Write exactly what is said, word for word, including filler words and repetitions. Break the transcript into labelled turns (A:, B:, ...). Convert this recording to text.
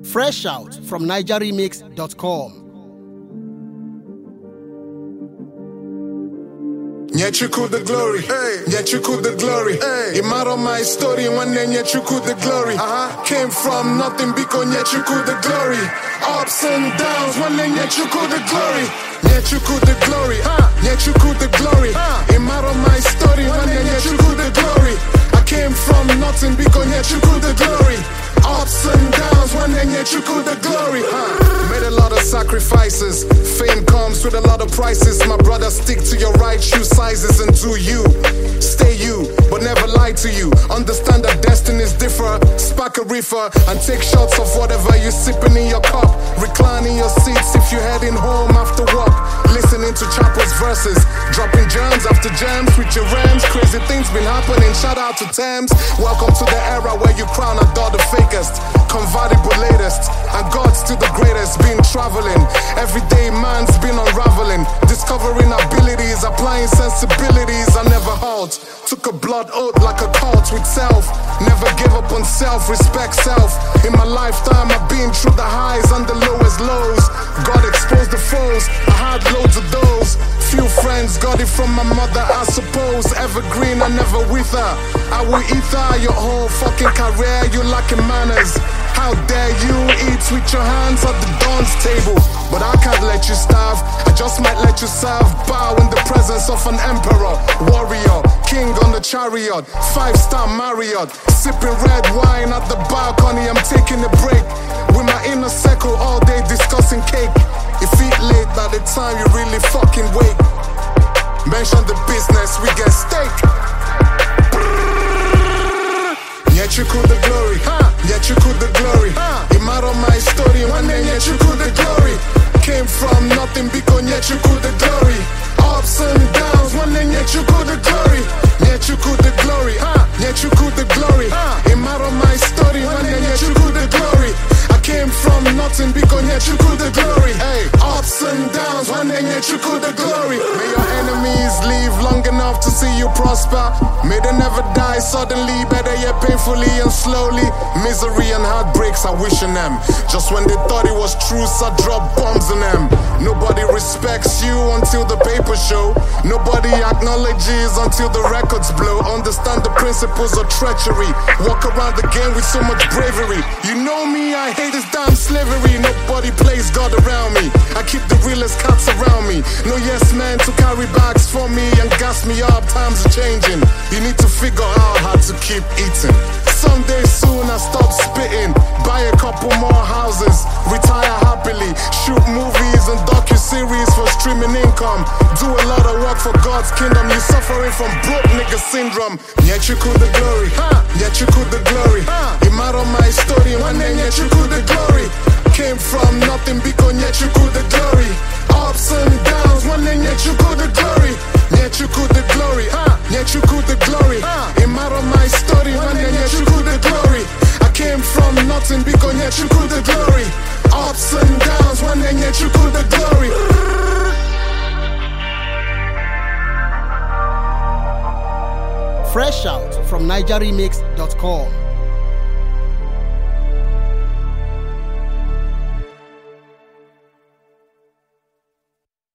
A: Fresh out from niger remix dot com.
B: Nyechuku the glory, hey. Nyechuku the glory, hey. Imaro my story one day Nyechuku the glory. Uh-huh. Came from nothing because Nyechuku the glory. Ups and downs one day Nyechuku the glory. Nyechuku the glory, uh. Nyechuku the glory. Uh. Imaro my story one day Nyechuku the glory. I came from nothing because Nyechuku the glory. Ups and downs one day Nyechuku the glory. Uh. Made a lot of sacrifices. Fame comes with a lot of prices. My brother, stick to your right shoe sizes and do you. Stay you, but never lie to you. Understand that destinies differ. Spark a reefer and take shots of whatever you're sipping in your cup. Recline in your seats if you're heading home after work. Listening to Chapo's verses. Dropping germs after gems with your rams. Crazy things been happening. Shout out to Thames. Welcome to the era where you crown adore the fakest. Convertible latest. And God's still the greatest. Been traveling. Everyday man's been unraveling. Discovering abilities. Applying sensibilities. I never halt. Took a blood oath like a cult with self. Never give up on self. Respect self. In my lifetime I've been through the highs and the lowest lows. God exposed the foes. I had loads of those. Few friends got it from my mother, I suppose. Evergreen, I never with her. I will eat her your whole fucking career. You lacking manners. How dare you eat with your hands at the dawn's table? But I can't let you starve. I just might let you serve. Bow in the presence of an emperor, warrior, king on the chariot, five-star Marriott. Sipping red wine at the balcony. I'm taking a break with my inner circle all day discussing cake. If it late by the time you really fucking wake, mention the business, we get steak. Nyechuku the glory, huh? Nyechuku the glory. Huh? Imaro my story, one day Nyechuku the glory. Came from nothing because Nyechuku the glory. Ups and downs, one day Nyechuku the glory. Nyechuku the glory, huh? Nyechuku the glory. Huh? Imaro my story, one day Nyechuku the glory. I came from nothing because Nyechuku the glory. Hey, ups and downs, one day Nyechuku the glory. May your enemies live long enough to see you prosper. May they never die suddenly, better yet painfully and slowly. Misery and heartbreaks I wishing them. Just when they thought it was true, I drop bombs on them. Nobody respects you until the papers show. Nobody acknowledges until the records blow. Understand the principles of treachery. Walk around the game with so much bravery. You know me, I hate this damn slavery. Nobody plays God around me. I keep the realest cats around me. No yes man to carry bags for me and gas me up. Times are changing. You need to figure out how to keep eating. Someday soon I stop spitting. Buy a couple more houses. Retire happily. Shoot movies and docu-series for streaming income. Do a lot of work for God's kingdom. You suffering from broke nigga syndrome. Nyechuku the glory, huh? Nyechuku the glory, huh? Imaro my story, one day Nyechuku the glory. Came from nothing because Nyechuku the glory. Ups and downs, one day Nyechuku the glory. Nyechuku the glory, huh? Nyechuku the glory, huh? Imaro my story, one day Nyechuku the glory. I came from nothing because Nyechuku the glory. Ups and downs, one day Nyechuku the glory.
A: Fresh out from niger remix dot com.